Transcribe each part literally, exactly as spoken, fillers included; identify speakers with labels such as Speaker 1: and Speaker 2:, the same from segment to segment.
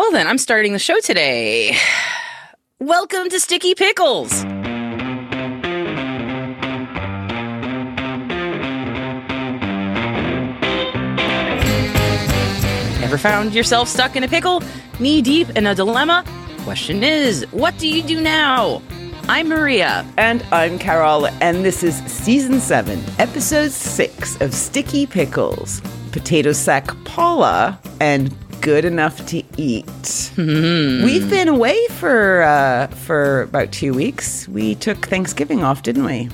Speaker 1: Well, then, I'm starting the show today. Welcome to Sticky Pickles. Ever found yourself stuck in a pickle, knee-deep in a dilemma? Question is, what do you do now? I'm Maria.
Speaker 2: And I'm Carol, and this is Season seven, Episode six of Sticky Pickles. Potato Sack Paula and Good Enough to Eat. Mm. We've been away for uh, for about two weeks. We took Thanksgiving off, didn't we?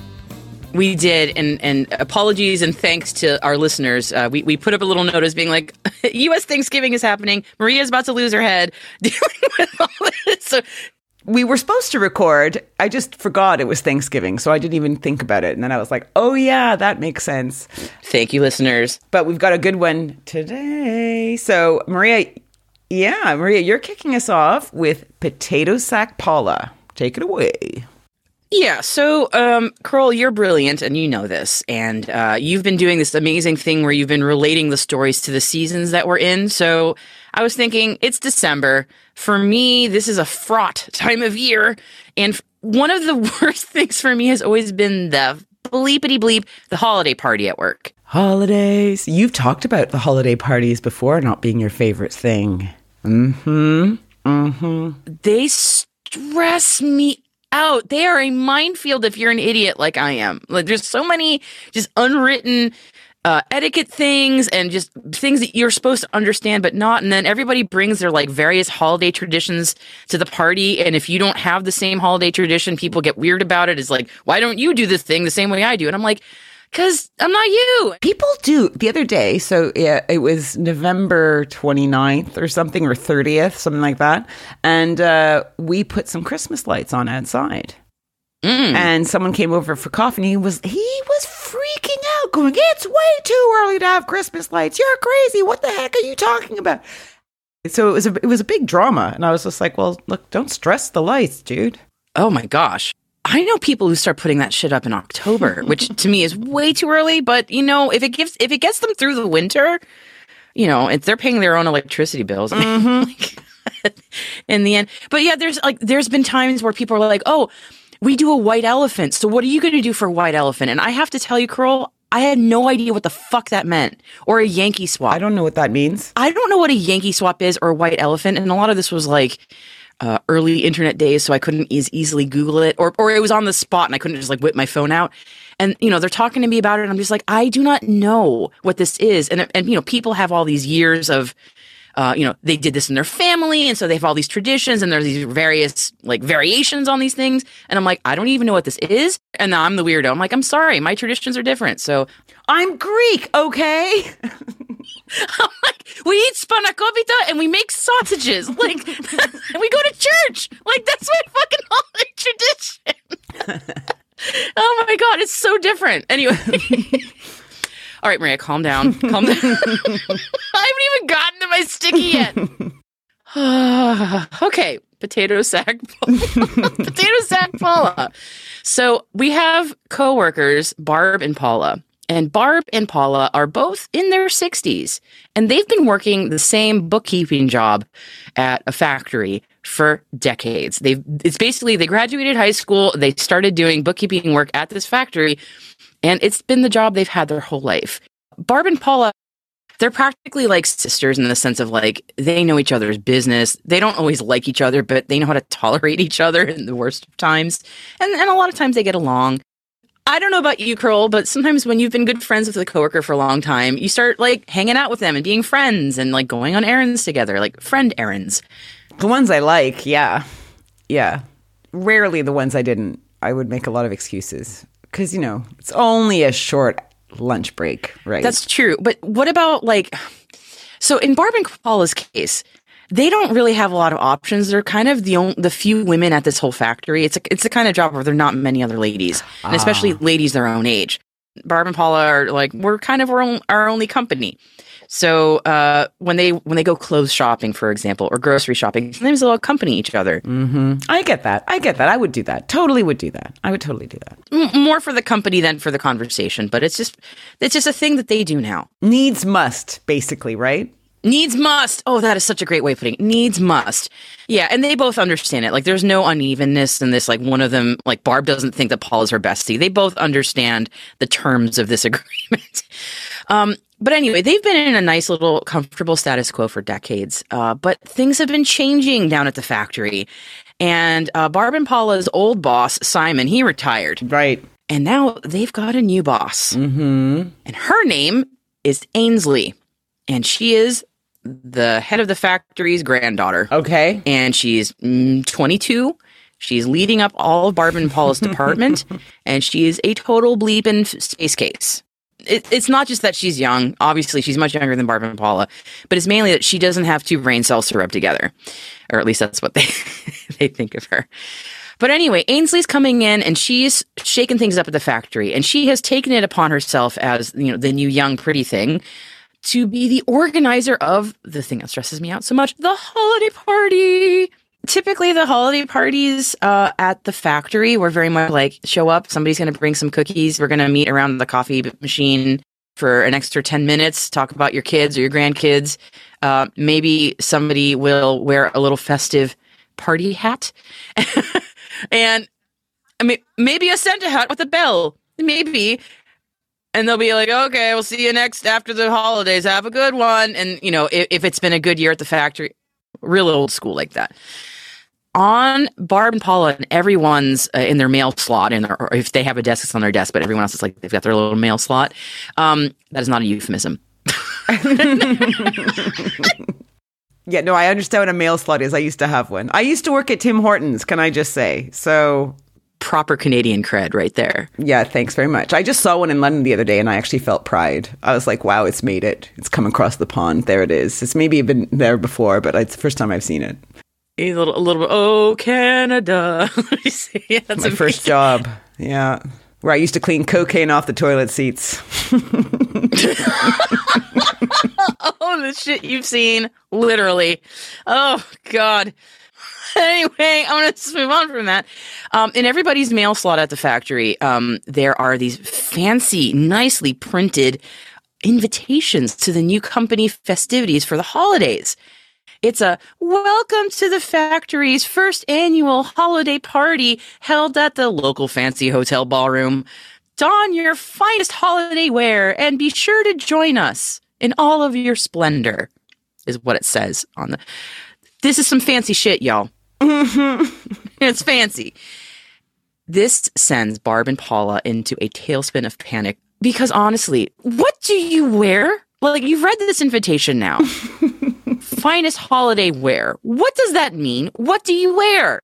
Speaker 1: We did, and, and apologies and thanks to our listeners. Uh, we, we put up a little notice being like, U S Thanksgiving is happening. Maria's about to lose her head dealing with all this. So
Speaker 2: we were supposed to record. I just forgot it was Thanksgiving, so I didn't even think about it. And then I was like, oh yeah, that makes sense.
Speaker 1: Thank you, listeners.
Speaker 2: But we've got a good one today. So Maria, yeah, Maria, you're kicking us off with Potato Sack Paula. Take it away.
Speaker 1: Yeah, so, um, Carl, you're brilliant, and you know this, and uh, you've been doing this amazing thing where you've been relating the stories to the seasons that we're in, so I was thinking, it's December. For me, this is a fraught time of year, and one of the worst things for me has always been the bleepity-bleep, the holiday party at work.
Speaker 2: Holidays. You've talked about the holiday parties before not being your favorite thing. Mm-hmm. Mm-hmm.
Speaker 1: They stress me out. They are a minefield if you're an idiot like I am. Like, there's so many just unwritten uh, etiquette things and just things that you're supposed to understand but not. And then everybody brings their like various holiday traditions to the party. And if you don't have the same holiday tradition, people get weird about it. It's like, why don't you do this thing the same way I do? And I'm like, because I'm not you.
Speaker 2: People do. The other day, so yeah, it was November twenty-ninth or something, or thirtieth, something like that. And uh, we put some Christmas lights on outside. Mm. And someone came over for coffee, and he was, he was freaking out, going, it's way too early to have Christmas lights. You're crazy. What the heck are you talking about? So it was a, it was a big drama. And I was just like, well, look, don't stress the lights, dude.
Speaker 1: Oh, my gosh. I know people who start putting that shit up in October, which to me is way too early. But, you know, if it gives, if it gets them through the winter, you know, if they're paying their own electricity bills, I mean, mm-hmm. like, in the end. But yeah, there's like, there's been times where people are like, oh, we do a white elephant. So what are you going to do for a white elephant? And I have to tell you, Carl, I had no idea what the fuck that meant. Or a Yankee swap.
Speaker 2: I don't know what that means.
Speaker 1: I don't know what a Yankee swap is or a white elephant. And a lot of this was like, Uh, early internet days, so I couldn't as easily Google it, or or it was on the spot and I couldn't just like whip my phone out. And you know, they're talking to me about it, and I'm just like, I do not know what this is. And and you know, people have all these years of, uh, you know, they did this in their family, and so they have all these traditions, and there's these various like variations on these things. And I'm like, I don't even know what this is. And now I'm the weirdo. I'm like, I'm sorry, my traditions are different. So
Speaker 2: I'm Greek, okay.
Speaker 1: I'm like, we eat spanakopita and we make sausages. Like, and we go to church. Like, that's my fucking holiday tradition. Oh my God, it's so different. Anyway. All right, Maria, calm down. Calm down. I haven't even gotten to my sticky yet. Okay, potato sack. Potato sack Paula. So we have coworkers, Barb and Paula. And Barb and Paula are both in their sixties, and they've been working the same bookkeeping job at a factory for decades. They've it's basically they graduated high school, they started doing bookkeeping work at this factory, and it's been the job they've had their whole life. Barb and Paula, they're practically like sisters in the sense of like they know each other's business. They don't always like each other, but they know how to tolerate each other in the worst of times, and and a lot of times they get along. I don't know about you, Carl, but sometimes when you've been good friends with a coworker for a long time, you start like hanging out with them and being friends and like going on errands together, like friend errands.
Speaker 2: The ones I like, yeah. Yeah. Rarely the ones I didn't. I would make a lot of excuses because, you know, it's only a short lunch break, right?
Speaker 1: That's true. But what about like, so in Barb and Paula's case, they don't really have a lot of options. They're kind of the only, the few women at this whole factory. It's a, it's the kind of job where there are not many other ladies, and especially ah. ladies their own age. Barb and Paula are like, we're kind of our, own, our only company. So uh, when they when they go clothes shopping, for example, or grocery shopping, sometimes they'll accompany each other.
Speaker 2: Mm-hmm. I get that. I get that. I would do that. Totally would do that. I would totally do that.
Speaker 1: M- more for the company than for the conversation, but it's just it's just a thing that they do now.
Speaker 2: Needs must, basically, right?
Speaker 1: Needs must. Oh, that is such a great way of putting it. Needs must. Yeah, and they both understand it. Like, there's no unevenness in this. Like, one of them, like, Barb doesn't think that Paul is her bestie. They both understand the terms of this agreement. um, but anyway, they've been in a nice little comfortable status quo for decades. Uh, but things have been changing down at the factory. And uh, Barb and Paula's old boss, Simon, he retired.
Speaker 2: Right.
Speaker 1: And now they've got a new boss.
Speaker 2: Mm-hmm.
Speaker 1: And her name is Ainsley. And she is the head of the factory's granddaughter.
Speaker 2: Okay.
Speaker 1: And she's mm, twenty-two. She's leading up all of Barb and Paula's department. And she is a total bleeping space case. It, it's not just that she's young. Obviously, she's much younger than Barb and Paula. But it's mainly that she doesn't have two brain cells to rub together. Or at least that's what they, they think of her. But anyway, Ainsley's coming in and she's shaking things up at the factory. And she has taken it upon herself as, you know, the new young pretty thing to be the organizer of the thing that stresses me out so much, the holiday party. Typically, the holiday parties uh, at the factory were very much like, show up, somebody's going to bring some cookies, we're going to meet around the coffee machine for an extra ten minutes, talk about your kids or your grandkids. Uh, maybe somebody will wear a little festive party hat. And I mean, maybe a Santa hat with a bell, maybe. And they'll be like, okay, we'll see you next after the holidays. Have a good one. And, you know, if, if it's been a good year at the factory, real old school like that. On Barb and Paula and everyone's uh, in their mail slot, and or if they have a desk, it's on their desk, but everyone else is like, they've got their little mail slot. Um, that is not a euphemism.
Speaker 2: Yeah, no, I understand what a mail slot is. I used to have one. I used to work at Tim Hortons, can I just say? So...
Speaker 1: proper Canadian cred right there.
Speaker 2: Yeah, thanks very much. I just saw one in London the other day and I actually felt pride. I was like, wow, it's made it. It's come across the pond. There it is. It's maybe been there before, but it's the first time I've seen it.
Speaker 1: A little, a little bit, oh, Canada. Yeah, that's
Speaker 2: my
Speaker 1: amazing.
Speaker 2: First job. Yeah. Where I used to clean cocaine off the toilet seats.
Speaker 1: Oh, the shit you've seen. Literally. Oh, God. Anyway, I want to move on from that. Um, in everybody's mail slot at the factory, um, there are these fancy, nicely printed invitations to the new company festivities for the holidays. It's a welcome to the factory's first annual holiday party held at the local fancy hotel ballroom. Don your finest holiday wear and be sure to join us in all of your splendor, is what it says on the... This is some fancy shit, y'all. Mm-hmm. It's fancy. This sends Barb and Paula into a tailspin of panic because honestly, what do you wear? Like, you've read this invitation now. Finest holiday wear. What does that mean? What do you wear?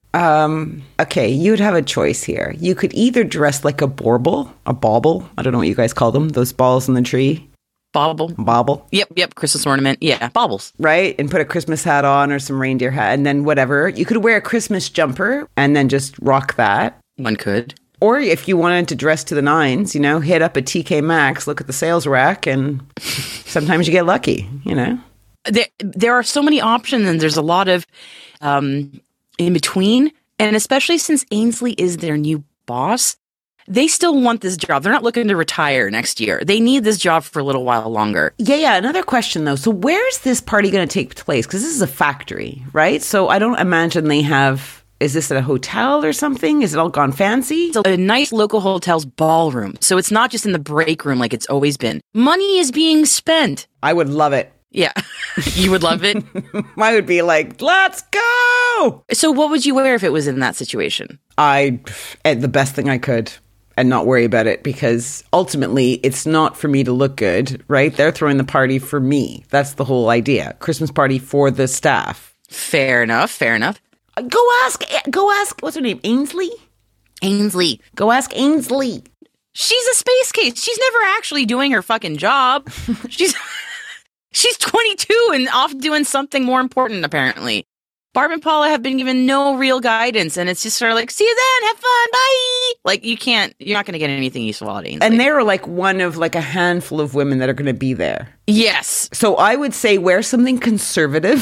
Speaker 2: Um, okay, you would have a choice here. You could either dress like a bauble, a bauble. I don't know what you guys call them. Those balls in the tree.
Speaker 1: Bauble.
Speaker 2: Bauble.
Speaker 1: Yep, yep. Christmas ornament. Yeah, baubles.
Speaker 2: Right? And put a Christmas hat on or some reindeer hat and then whatever. You could wear a Christmas jumper and then just rock that.
Speaker 1: One could.
Speaker 2: Or if you wanted to dress to the nines, you know, hit up a T K Maxx, look at the sales rack, and sometimes you get lucky, you know?
Speaker 1: There, there are so many options and there's a lot of um, in between. And especially since Ainsley is their new boss, they still want this job. They're not looking to retire next year. They need this job for a little while longer.
Speaker 2: Yeah, yeah. Another question, though. So where's this party going to take place? Because this is a factory, right? So I don't imagine they have... Is this at a hotel or something? Is it all gone fancy?
Speaker 1: It's a nice local hotel's ballroom. So it's not just in the break room like it's always been. Money is being spent.
Speaker 2: I would love it.
Speaker 1: Yeah. You would love it?
Speaker 2: I would be like, let's go!
Speaker 1: So what would you wear if it was in that situation?
Speaker 2: I... The best thing I could... and not worry about it because ultimately it's not for me to look good, right? They're throwing the party for me. That's the whole idea. Christmas party for the staff.
Speaker 1: Fair enough. Fair enough.
Speaker 2: Go ask, go ask, what's her name? Ainsley?
Speaker 1: Ainsley.
Speaker 2: Go ask Ainsley.
Speaker 1: She's a space case. She's never actually doing her fucking job. She's she's twenty-two and off doing something more important, apparently. Barb and Paula have been given no real guidance, and it's just sort of like, see you then, have fun, bye! Like, you can't, you're not going to get anything useful out of Ainsley.
Speaker 2: And they're like one of like a handful of women that are going to be there.
Speaker 1: Yes.
Speaker 2: So I would say wear something conservative.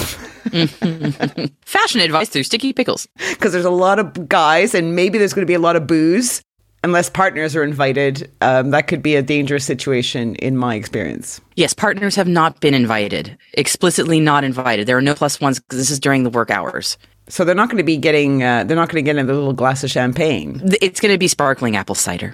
Speaker 1: Fashion advice through Sticky Pickles.
Speaker 2: Because there's a lot of guys, and maybe there's going to be a lot of booze. Unless partners are invited, um, that could be a dangerous situation in my experience.
Speaker 1: Yes, partners have not been invited. Explicitly not invited. There are no plus ones because this is during the work hours.
Speaker 2: So they're not going to be getting, uh, they're not going to get a little glass of champagne.
Speaker 1: It's going to be sparkling apple cider.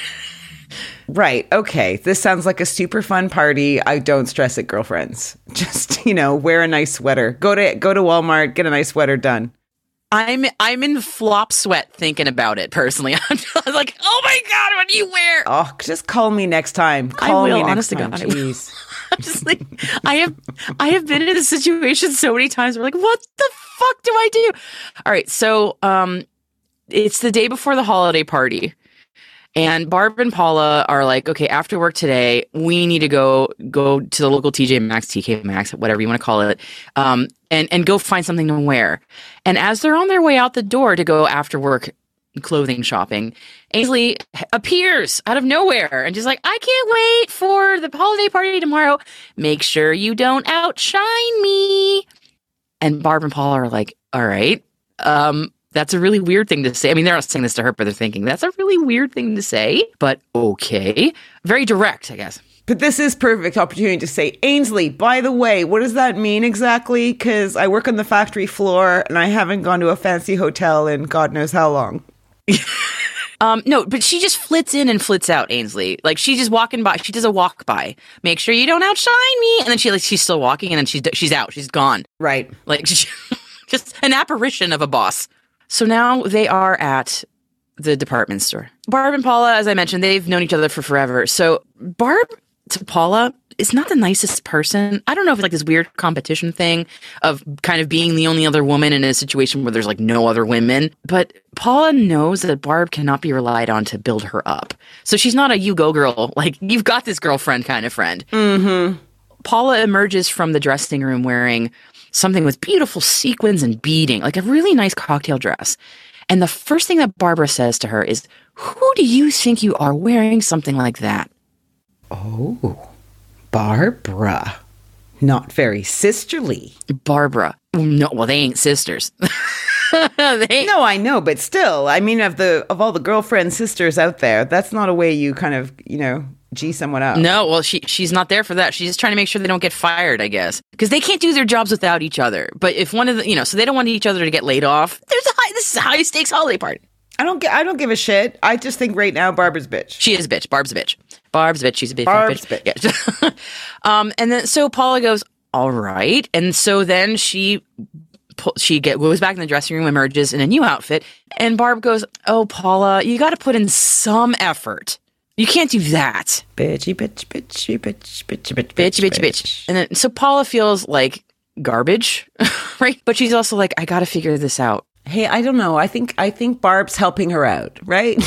Speaker 2: Right. Okay. This sounds like a super fun party. I don't stress it, girlfriends. Just, you know, wear a nice sweater. Go to go to Walmart, get a nice sweater done.
Speaker 1: I'm I'm in flop sweat thinking about it personally. I'm just like, oh my God, what do you wear?
Speaker 2: Oh, just call me next time. Call
Speaker 1: I will,
Speaker 2: me next
Speaker 1: honest to
Speaker 2: time.
Speaker 1: God, I will.
Speaker 2: Jeez.
Speaker 1: I'm just like, I have I have been in this situation so many times. We're like, what the fuck do I do? All right, so um, it's the day before the holiday party. And Barb and Paula are like, okay, after work today, we need to go go to the local T J Maxx, T K Maxx, whatever you want to call it, um, and and go find something to wear. And as they're on their way out the door to go after work clothing shopping, Ainsley appears out of nowhere and just like, I can't wait for the holiday party tomorrow. Make sure you don't outshine me. And Barb and Paula are like, all right. Um, That's a really weird thing to say. I mean, they're not saying this to her, but they're thinking, that's a really weird thing to say, but okay. Very direct, I guess.
Speaker 2: But this is perfect opportunity to say, Ainsley, by the way, what does that mean exactly? Because I work on the factory floor and I haven't gone to a fancy hotel in God knows how long.
Speaker 1: um, no, but she just flits in and flits out, Ainsley. Like, she's just walking by. She does a walk by. Make sure you don't outshine me. And then she like she's still walking and then she's she's out. She's gone.
Speaker 2: Right.
Speaker 1: Like, she, just an apparition of a boss. So now they are at the department store. Barb and Paula, as I mentioned, they've known each other for forever. So Barb to Paula is not the nicest person. I don't know if it's like this weird competition thing of kind of being the only other woman in a situation where there's like no other women. But Paula knows that Barb cannot be relied on to build her up. So she's not a you go girl, like you've got this girlfriend kind of friend.
Speaker 2: Mm-hmm.
Speaker 1: Paula emerges from the dressing room wearing something with beautiful sequins and beading, like a really nice cocktail dress. And the first thing that Barbara says to her is, who do you think you are wearing something like that?
Speaker 2: Oh, Barbara. Not very sisterly.
Speaker 1: Barbara. No, well, they ain't sisters. they,
Speaker 2: no, I know, but still, I mean, of the of all the girlfriend sisters out there, that's not a way you kind of, you know, G someone up.
Speaker 1: No, well, she she's not there for that. She's just trying to make sure they don't get fired, I guess. Because they can't do their jobs without each other. But if one of the, you know, so they don't want each other to get laid off. There's a high, this is a high stakes holiday party.
Speaker 2: I don't get, I don't give a shit. I just think right now, Barbara's bitch.
Speaker 1: She is a bitch. Barb's a bitch. Barb's a bitch. She's a bitch.
Speaker 2: Barb's
Speaker 1: bitch. bitch. Yeah. um, and then, so Paula goes, all right. And so then she, she get, goes back in the dressing room, emerges in a new outfit. And Barb goes, oh, Paula, you got to put in some effort. You can't do that.
Speaker 2: Bitchy, bitch, bitchy, bitch, bitch, bitch,
Speaker 1: bitch, bitch, bitch. And then, so Paula feels like garbage, right? But she's also like, I got to figure this out.
Speaker 2: Hey, I don't know. I think I think Barb's helping her out, right?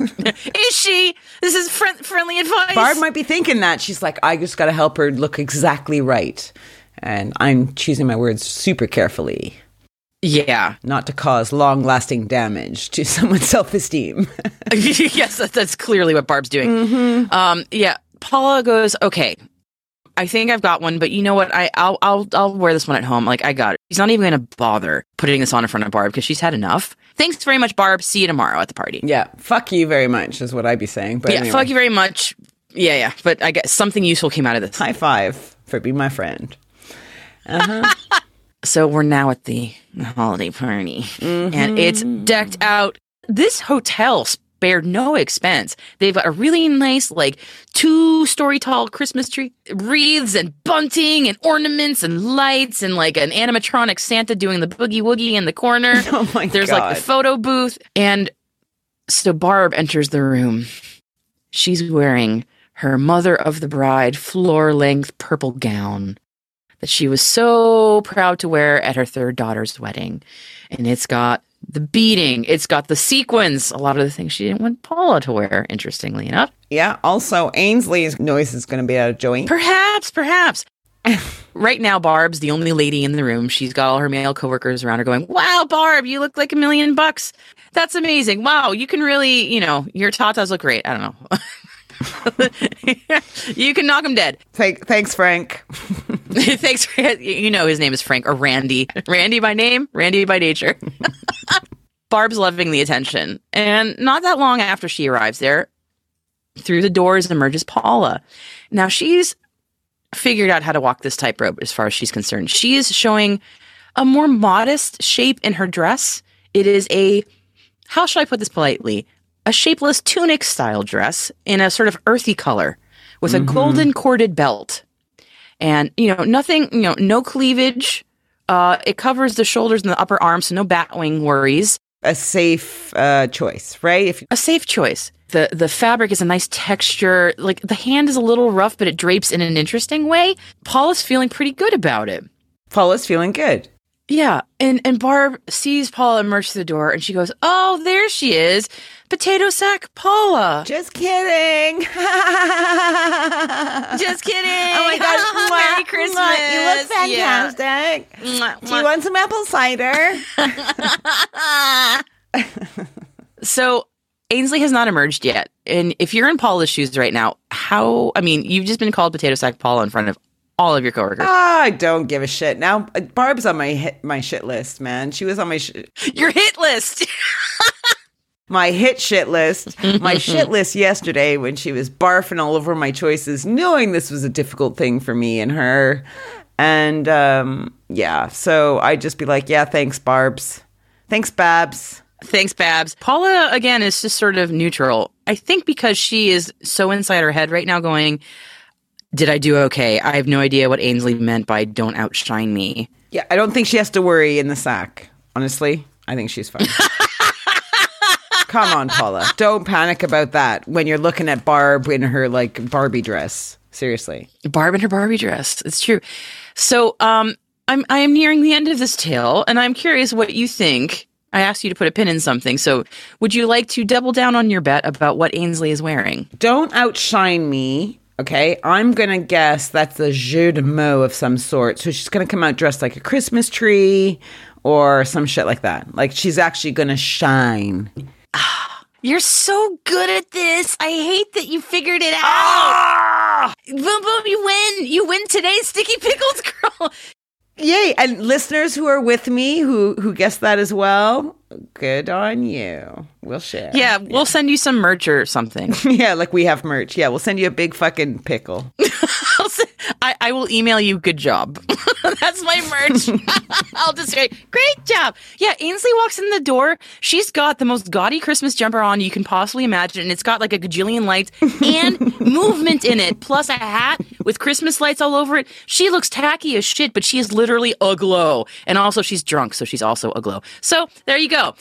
Speaker 1: Is she? This is friend, friendly advice.
Speaker 2: Barb might be thinking that. She's like, I just got to help her look exactly right. And I'm choosing my words super carefully.
Speaker 1: Yeah.
Speaker 2: Not to cause long-lasting damage to someone's self-esteem.
Speaker 1: Yes, that's, that's clearly what Barb's doing.
Speaker 2: Mm-hmm.
Speaker 1: Um, yeah. Paula goes, okay, I think I've got one, but you know what? I, I'll I'll I'll wear this one at home. Like, I got it. She's not even going to bother putting this on in front of Barb because she's had enough. Thanks very much, Barb. See you tomorrow at the party.
Speaker 2: Yeah. Fuck you very much is what I'd be saying. But
Speaker 1: yeah,
Speaker 2: anyway.
Speaker 1: Fuck you very much. Yeah, yeah. But I guess something useful came out of this.
Speaker 2: High five for being my friend. Uh-huh.
Speaker 1: So we're now at the holiday party, mm-hmm. and it's decked out. This hotel spared no expense. They've got a really nice, like, two-story tall Christmas tree, wreaths and bunting and ornaments and lights and, like, an animatronic Santa doing the boogie-woogie in the corner.
Speaker 2: Oh, my
Speaker 1: There's,
Speaker 2: God.
Speaker 1: like, the photo booth. And so Barb enters the room. She's wearing her mother of the bride floor-length purple gown that she was so proud to wear at her third daughter's wedding. And it's got the beading. It's got the sequins. A lot of the things she didn't want Paula to wear, interestingly enough.
Speaker 2: Yeah. Also, Ainsley's noise is going to be out of joint.
Speaker 1: Perhaps, perhaps. Right now, Barb's the only lady in the room. She's got all her male coworkers around her going, wow, Barb, you look like a million bucks. That's amazing. Wow, you can really, you know, your tatas look great. I don't know. You can knock him dead.
Speaker 2: Thank, thanks, Frank.
Speaker 1: Thanks. You know his name is Frank or Randy. Randy by name, Randy by nature. Barb's loving the attention. And not that long after she arrives there, through the doors emerges Paula. Now, she's figured out how to walk this tightrope as far as she's concerned. She is showing a more modest shape in her dress. It is a, how shall I put this politely? A shapeless tunic style dress in a sort of earthy color with a mm-hmm. golden corded belt. And, you know, nothing, you know, no cleavage. Uh, it covers the shoulders and the upper arms, so no batwing worries.
Speaker 2: A safe uh, choice, right? If
Speaker 1: A safe choice. The the fabric is a nice texture. Like, the hand is a little rough, but it drapes in an interesting way. Paula's feeling pretty good about it.
Speaker 2: Paula's feeling good.
Speaker 1: Yeah. And, and Barb sees Paula emerge through the door, and she goes, oh, there she is. Potato Sack Paula.
Speaker 2: Just kidding.
Speaker 1: Just kidding.
Speaker 2: Oh my God.
Speaker 1: Merry Christmas.
Speaker 2: Mwah. You look fantastic.
Speaker 1: Yeah.
Speaker 2: Do you want some apple cider?
Speaker 1: So Ainsley has not emerged yet. And if you're in Paula's shoes right now, how, I mean, you've just been called Potato Sack Paula in front of all of your coworkers.
Speaker 2: I don't give a shit. Now, Barb's on my hit, my shit list, man. She was on my... Sh-
Speaker 1: your hit list.
Speaker 2: My hit shit list. My shit list yesterday when she was barfing all over my choices, knowing this was a difficult thing for me and her. And, um, yeah, so I'd just be like, yeah, thanks, Barbs. Thanks, Babs.
Speaker 1: Thanks, Babs. Paula, again, is just sort of neutral. I think because she is so inside her head right now going, did I do okay? I have no idea what Ainsley meant by don't outshine me.
Speaker 2: Yeah, I don't think she has to worry in the sack. Honestly, I think she's fine. Come on, Paula. Don't panic about that when you're looking at Barb in her, like, Barbie dress. Seriously.
Speaker 1: Barb in her Barbie dress. It's true. So um, I'm, I am nearing the end of this tale, and I'm curious what you think. I asked you to put a pin in something. So would you like to double down on your bet about what Ainsley is wearing?
Speaker 2: Don't outshine me. Okay, I'm going to guess that's a jeu de mots of some sort. So she's going to come out dressed like a Christmas tree or some shit like that. Like, she's actually going to shine.
Speaker 1: You're so good at this. I hate that you figured it out.
Speaker 2: Ah!
Speaker 1: Boom, boom, you win. You win today, Sticky Pickles Girl.
Speaker 2: Yay. And listeners who are with me who, who guessed that as well, good on you. We'll share.
Speaker 1: Yeah, we'll yeah. send you some merch or something.
Speaker 2: Yeah, like we have merch. Yeah, we'll send you a big fucking pickle.
Speaker 1: I'll send, I, I will email you, good job. That's my merch. I'll just say, great job. Yeah, Ainsley walks in the door. She's got the most gaudy Christmas jumper on you can possibly imagine. And it's got like a gajillion lights and movement in it, plus a hat with Christmas lights all over it. She looks tacky as shit, but she is literally aglow. And also she's drunk, so she's also aglow. So there you go.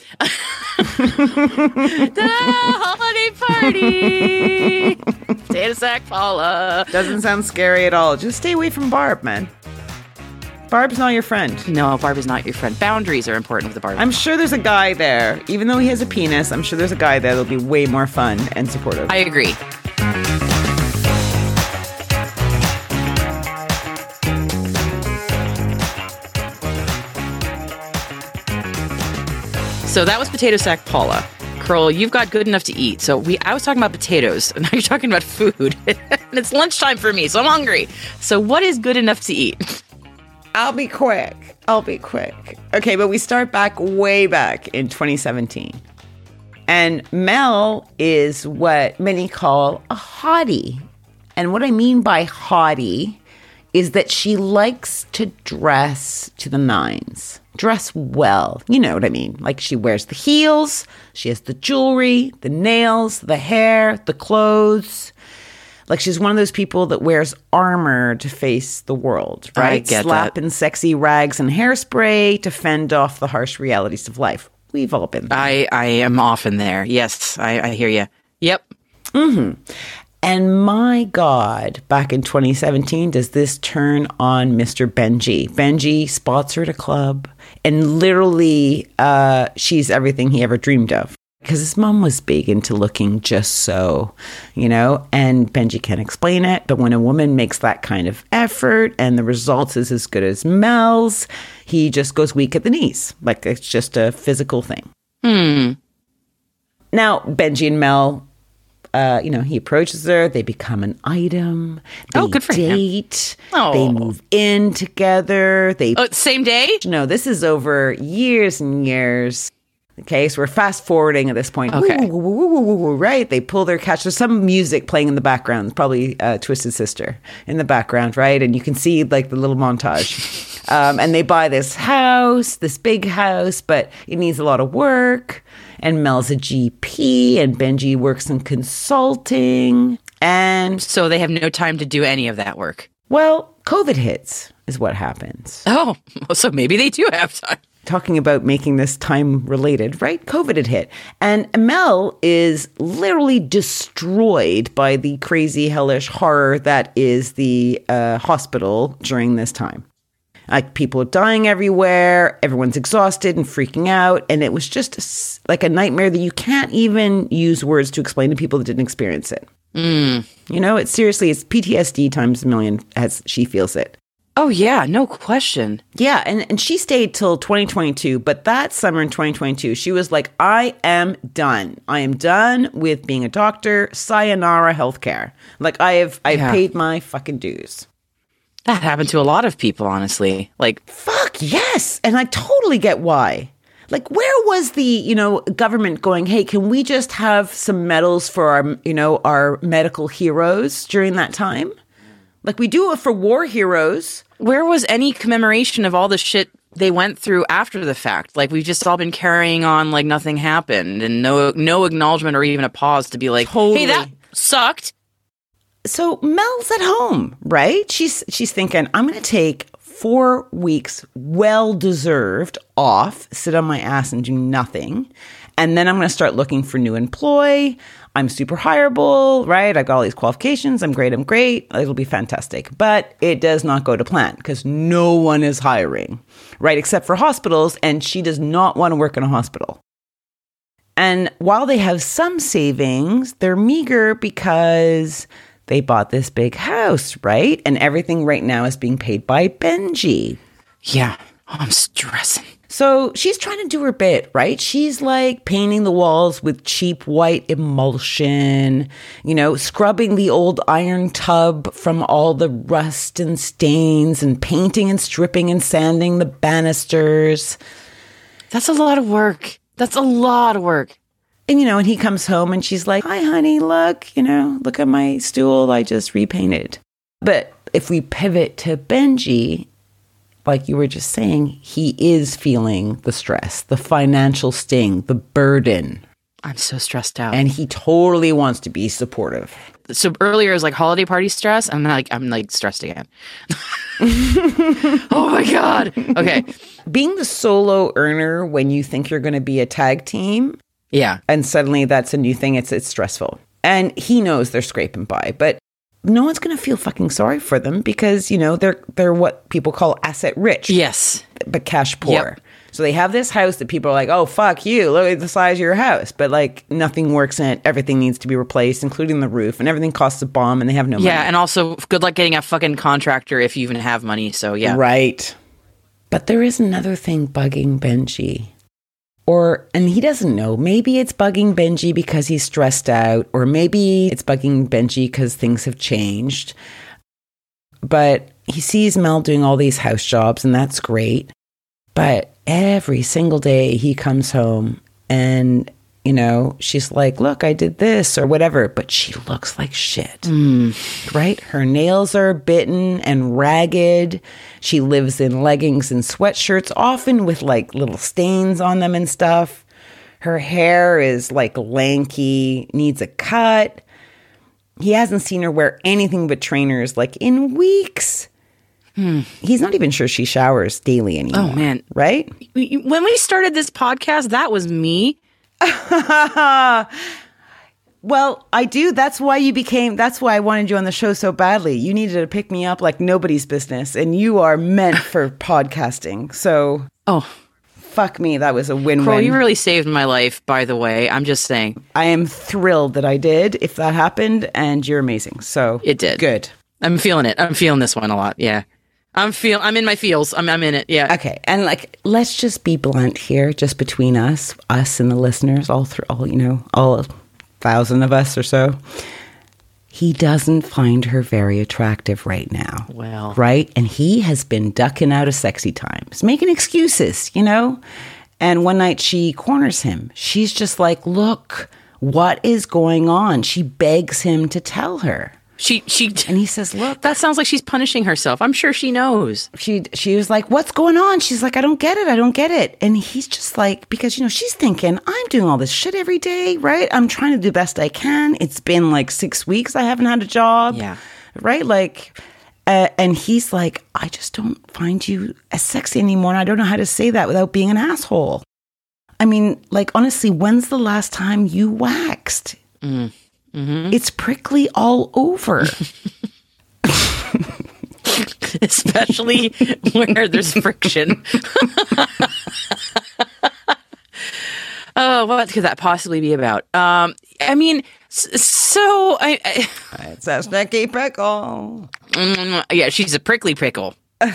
Speaker 1: The holiday party. Potato Sack Paula.
Speaker 2: Doesn't sound scary at all. Just stay away from Barb, man. Barb's not your friend.
Speaker 1: No, Barb is not your friend. Boundaries are important with the Barb.
Speaker 2: I'm sure there's a guy there. Even though he has a penis, I'm sure there's a guy there that'll be way more fun and supportive.
Speaker 1: I agree. So that was Potato Sack Paula. Kroll, you've got good enough to eat. So we, I was talking about potatoes, and now you're talking about food. And it's lunchtime for me, so I'm hungry. So what is good enough to eat?
Speaker 2: I'll be quick. I'll be quick. Okay, but we start back way back in twenty seventeen. And Mel is what many call a hottie. And what I mean by hottie is that she likes to dress to the nines. Dress well. You know what I mean. Like, she wears the heels, she has the jewelry, the nails, the hair, the clothes. Like, she's one of those people that wears armor to face the world, right?
Speaker 1: I get
Speaker 2: Slapping
Speaker 1: that.
Speaker 2: sexy rags and hairspray to fend off the harsh realities of life. We've all been there.
Speaker 1: I, I am often there. Yes, I, I hear you. Yep.
Speaker 2: Mm-hmm. And my God, back in twenty seventeen, does this turn on Mister Benji. Benji spots her at a club, and literally uh, she's everything he ever dreamed of. Because his mom was big into looking just so, you know, and Benji can't explain it. But when a woman makes that kind of effort and the result is as good as Mel's, he just goes weak at the knees. Like, it's just a physical thing.
Speaker 1: Hmm.
Speaker 2: Now, Benji and Mel... Uh, you know, he approaches her. They become an item. They
Speaker 1: oh, good for
Speaker 2: date.
Speaker 1: him. Oh.
Speaker 2: They move in together. They
Speaker 1: oh, same day?
Speaker 2: No, this is over years and years. Okay, so we're fast forwarding at this point.
Speaker 1: Okay.
Speaker 2: Woo, woo, woo, woo, woo, right? They pull their catch. There's some music playing in the background, probably uh, Twisted Sister in the background, right? And you can see like the little montage. Um, and they buy this house, this big house, but it needs a lot of work. And Mel's a G P, and Benji works in consulting. And
Speaker 1: So they have no time to do any of that work.
Speaker 2: well, COVID hits is what happens.
Speaker 1: Oh, so maybe they do have time.
Speaker 2: Talking about making this time related, right? COVID had hit. And Mel is literally destroyed by the crazy, hellish horror that is the uh, hospital during this time. Like, people are dying everywhere. Everyone's exhausted and freaking out. And it was just a, like a nightmare that you can't even use words to explain to people that didn't experience it.
Speaker 1: Mm.
Speaker 2: You know, it's seriously, it's P T S D times a million as she feels it.
Speaker 1: Oh, yeah, no question.
Speaker 2: Yeah, and, and she stayed till twenty twenty-two, but that summer in twenty twenty-two, she was like, I am done. I am done with being a doctor. Sayonara healthcare. Like, I have I've
Speaker 1: Yeah.
Speaker 2: paid my fucking dues.
Speaker 1: That happened to a lot of people, honestly. Like,
Speaker 2: Fuck, yes. And I totally get why. Like, where was the, you know, government going, hey, can we just have some medals for our, you know, our medical heroes during that time? Like, we do it for war heroes.
Speaker 1: where was any commemoration of all the shit they went through after the fact? Like, we've just all been carrying on like nothing happened, and no no acknowledgement or even a pause to be like,
Speaker 2: Totally.
Speaker 1: hey, that sucked.
Speaker 2: So Mel's at home, right? She's she's thinking, I'm going to take four weeks, well-deserved off, sit on my ass and do nothing. And then I'm going to start looking for new employ. I'm super hireable, right? I've got all these qualifications. I'm great. I'm great. It'll be fantastic. But it does not go to plan because no one is hiring, right? Except for hospitals. And she does not want to work in a hospital. And while they have some savings, they're meager because they bought this big house, right? And everything right now is being paid by Benji.
Speaker 1: Yeah. Oh, I'm stressing.
Speaker 2: So she's trying to do her bit, right? She's like painting the walls with cheap white emulsion, you know, scrubbing the old iron tub from all the rust and stains, and painting and stripping and sanding the banisters.
Speaker 1: That's a lot of work. That's a lot of work.
Speaker 2: And, you know, and he comes home and she's like, hi, honey, look, you know, look at my stool I just repainted. But if we pivot to Benji, like you were just saying, he is feeling the stress, the financial sting, the burden.
Speaker 1: I'm so stressed out.
Speaker 2: And he totally wants to be supportive.
Speaker 1: So earlier it was like holiday party stress. I'm like, I'm like stressed again. Oh my God. Okay.
Speaker 2: Being the solo earner when you think you're going to be a tag team,
Speaker 1: Yeah.
Speaker 2: and suddenly that's a new thing, it's it's stressful. And he knows they're scraping by, but no one's going to feel fucking sorry for them because, you know, they're they're what people call asset rich.
Speaker 1: Yes.
Speaker 2: But cash poor.
Speaker 1: Yep.
Speaker 2: So they have this house that people are like, oh, fuck you. Look at the size of your house. But like nothing works in it. Everything needs to be replaced, including the roof, and everything costs a bomb and they have no money.
Speaker 1: Yeah. And also, good luck getting a fucking contractor if you even have money. So, yeah.
Speaker 2: Right. But there is another thing bugging Benji. Or, and he doesn't know, maybe it's bugging Benji because he's stressed out, or maybe it's bugging Benji because things have changed. But he sees Mel doing all these house jobs, and that's great. But every single day he comes home and, you know, she's like, look, I did this or whatever, but she looks like shit,
Speaker 1: Mm.
Speaker 2: right? Her nails are bitten and ragged. She lives in leggings and sweatshirts, often with like little stains on them and stuff. Her hair is like lanky, needs a cut. He hasn't seen her wear anything but trainers like in weeks.
Speaker 1: Hmm.
Speaker 2: He's not even sure she showers daily anymore.
Speaker 1: Oh, man.
Speaker 2: Right?
Speaker 1: When we started this podcast, that was me.
Speaker 2: Well, I do. That's why you became, that's why I wanted you on the show so badly. You needed to pick me up like nobody's business, and you are meant for podcasting. So,
Speaker 1: Oh,
Speaker 2: fuck me. That was a win-win.
Speaker 1: Crow, you really saved my life, by the way. I'm just saying.
Speaker 2: I am thrilled that I did, if that happened, and you're amazing. So,
Speaker 1: It did.
Speaker 2: Good.
Speaker 1: I'm feeling it. I'm feeling this one a lot. Yeah. I'm feel. I'm in my feels. I'm, I'm in it. Yeah.
Speaker 2: Okay. And like, let's just be blunt here, just between us, us and the listeners, all through, all, you know, all thousand of us or so. He doesn't find her very attractive right now.
Speaker 1: Well.
Speaker 2: Right? And he has been ducking out of sexy times, making excuses, you know? And one night she corners him. She's just like, look, what is going on? She begs him to tell her.
Speaker 1: She she
Speaker 2: and he says, look,
Speaker 1: that sounds like she's punishing herself. I'm sure she knows.
Speaker 2: She she was like, what's going on? She's like, I don't get it. I don't get it. And he's just like, because, you know, she's thinking, I'm doing all this shit every day, right? I'm trying to do the best I can. It's been like six weeks. I haven't had a job.
Speaker 1: Yeah.
Speaker 2: Right. Like, uh, and he's like, I just don't find you as sexy anymore. And I don't know how to say that without being an asshole. I mean, like, honestly, when's the last time you waxed?
Speaker 1: Mm. Mm-hmm.
Speaker 2: It's prickly all over.
Speaker 1: Especially where there's friction. Oh, what could that possibly be about? Um, I mean, so I, I
Speaker 2: it's a sticky pickle.
Speaker 1: Mm, yeah, she's a prickly pickle.
Speaker 2: Right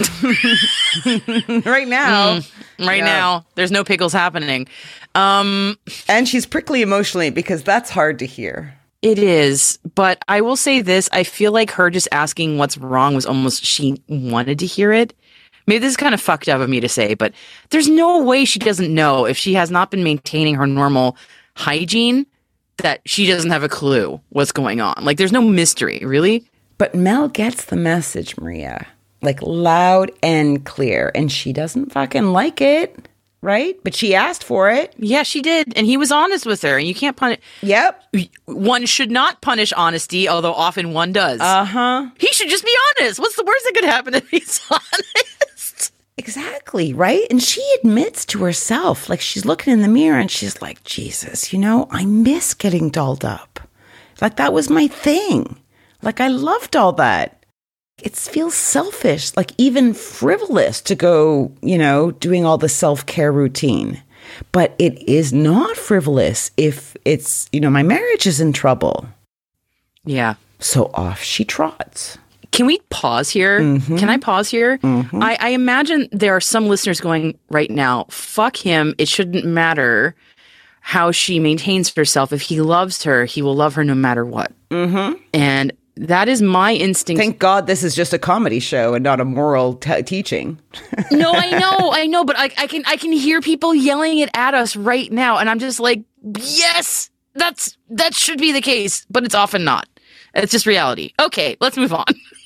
Speaker 2: now.
Speaker 1: Mm, right
Speaker 2: yeah.
Speaker 1: now, there's no pickles happening. Um,
Speaker 2: and she's prickly emotionally because that's hard to hear.
Speaker 1: It is, but I will say this. I feel like her just asking what's wrong was almost she wanted to hear it. Maybe this is kind of fucked up of me to say, but there's no way she doesn't know if she has not been maintaining her normal hygiene that she doesn't have a clue what's going on. Like, there's no mystery, really.
Speaker 2: But Mel gets the message, Maria, like loud and clear, and she doesn't fucking like it. Right? But she asked for it.
Speaker 1: Yeah, she did. And he was honest with her. And you can't punish.
Speaker 2: Yep.
Speaker 1: One should not punish honesty, although often one does.
Speaker 2: Uh-huh.
Speaker 1: He should just be honest. What's the worst that could happen if he's honest?
Speaker 2: Exactly. Right? And she admits to herself, like she's looking in the mirror and she's like, Jesus, you know, I miss getting dolled up. Like that was my thing. Like I loved all that. It feels selfish, like even frivolous to go, you know, doing all the self-care routine. But it is not frivolous if it's, you know, my marriage is in trouble.
Speaker 1: Yeah.
Speaker 2: So off she trots.
Speaker 1: Can we pause here? Mm-hmm. Can I pause here? Mm-hmm. I, I imagine there are some listeners going right now, fuck him. It shouldn't matter how she maintains herself. If he loves her, he will love her no matter what.
Speaker 2: Mm-hmm.
Speaker 1: And that is my instinct.
Speaker 2: Thank God this is just a comedy show and not a moral t- teaching.
Speaker 1: No, I know, I know, but I, I can I can hear people yelling it at us right now, and I'm just like, yes, that's that should be the case, but it's often not. It's just reality. Okay, let's move on.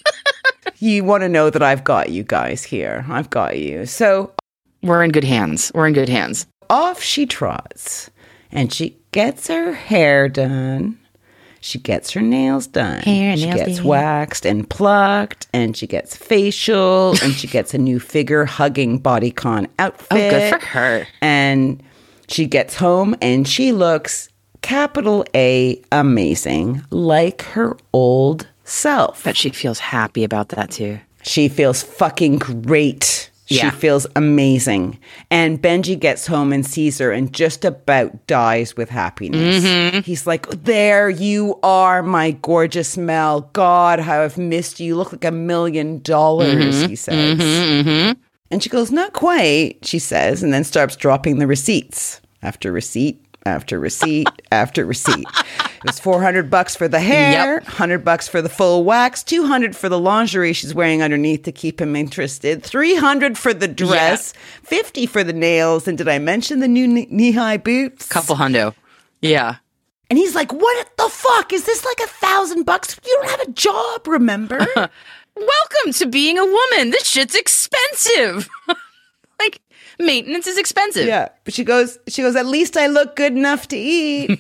Speaker 2: You want to know that I've got you guys here. I've got you. So
Speaker 1: we're in good hands. We're in good hands.
Speaker 2: Off she trots, and she gets her hair done. She gets her nails done.
Speaker 1: Hair,
Speaker 2: she
Speaker 1: nails,
Speaker 2: gets
Speaker 1: baby.
Speaker 2: waxed and plucked, and she gets facial, and she gets a new figure hugging bodycon outfit.
Speaker 1: Oh, good for her.
Speaker 2: And she gets home, and she looks capital A amazing, like her old self.
Speaker 1: But she feels happy about that too.
Speaker 2: She feels fucking great.
Speaker 1: Yeah.
Speaker 2: She feels amazing. And Benji gets home and sees her and just about dies with happiness.
Speaker 1: Mm-hmm.
Speaker 2: He's like, there you are, my gorgeous Mel. God, how I've missed you. You look like a million dollars,
Speaker 1: mm-hmm.
Speaker 2: he says.
Speaker 1: Mm-hmm, mm-hmm.
Speaker 2: And she goes, not quite, she says, and then starts dropping the receipts. After receipt, after receipt, after receipt. It was four hundred bucks for the hair,
Speaker 1: Yep.
Speaker 2: one hundred bucks for the full wax, two hundred for the lingerie she's wearing underneath to keep him interested, three hundred for the dress, yeah. fifty for the nails, and did I mention the new knee-high boots?
Speaker 1: Couple hundo. Yeah.
Speaker 2: And he's like, what the fuck? Is this like a thousand bucks? You don't have a job, remember?
Speaker 1: Welcome to being a woman. This shit's expensive. Like, maintenance is expensive.
Speaker 2: Yeah. But she goes, she goes, at least I look good enough to eat.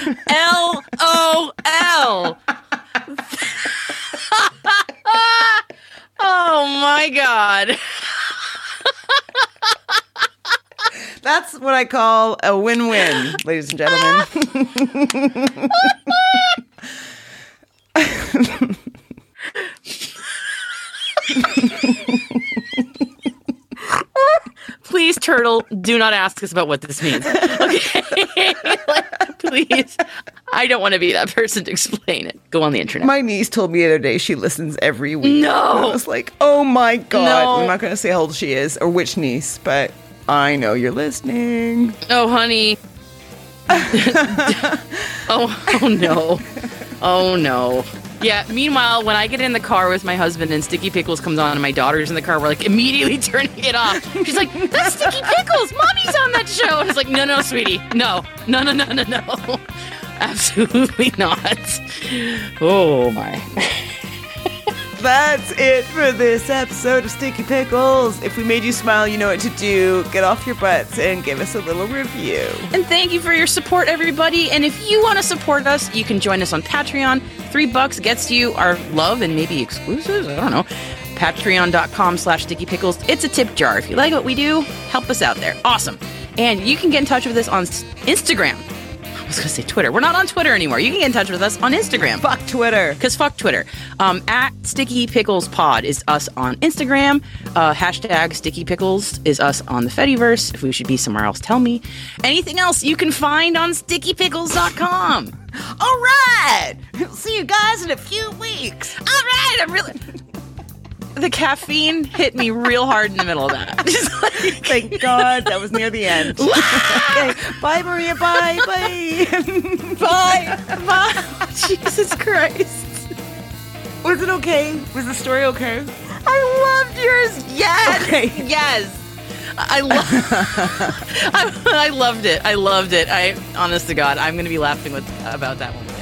Speaker 1: L O L. Oh my God.
Speaker 2: That's what I call a win-win, ladies and gentlemen.
Speaker 1: Please, Turtle, do not ask us about what this means. Okay? Like, please. I don't want to be that person to explain it. Go on the internet.
Speaker 2: My niece told me the other day she listens every week.
Speaker 1: No.
Speaker 2: I was like, oh my God.
Speaker 1: No.
Speaker 2: I'm not going to say how old she is or which niece, but I know you're listening.
Speaker 1: Oh, honey. oh, oh, no. Oh, no. Yeah, meanwhile, when I get in the car with my husband and Sticky Pickles comes on and my daughter's in the car, we're like immediately turning it off. She's like, that's Sticky Pickles. Mommy's on that show. And it's like, no, no, sweetie. No, no, no, no, no, no. Absolutely not. Oh, my.
Speaker 2: That's it for this episode of Sticky Pickles. If we made you smile, you know what to do. Get off your butts and give us a little review.
Speaker 1: And thank you for your support, everybody. And if you want to support us, you can join us on Patreon. Three bucks gets you our love and maybe exclusives. I don't know. Patreon.com slash Sticky Pickles. It's a tip jar. If you like what we do, help us out there. Awesome. And you can get in touch with us on Instagram. I was going to say Twitter. We're not on Twitter anymore. You can get in touch with us on Instagram.
Speaker 2: Fuck Twitter.
Speaker 1: Because fuck Twitter. Um, at Sticky Pickles Pod is us on Instagram. Uh, hashtag Sticky Pickles is us on the Fediverse. If we should be somewhere else, tell me. Anything else you can find on sticky pickles dot com.
Speaker 2: All right. See you guys in a few weeks.
Speaker 1: All right. I'm really... The caffeine hit me real hard in the middle of that.
Speaker 2: Like, thank God that was near the end. Okay, bye, Maria. Bye, bye,
Speaker 1: bye, bye. Jesus Christ.
Speaker 2: Was it okay? Was the story okay?
Speaker 1: I loved yours. Yes.
Speaker 2: Okay.
Speaker 1: Yes. I love. I, I loved it. I loved it. I, honest to God, I'm going to be laughing with about that one.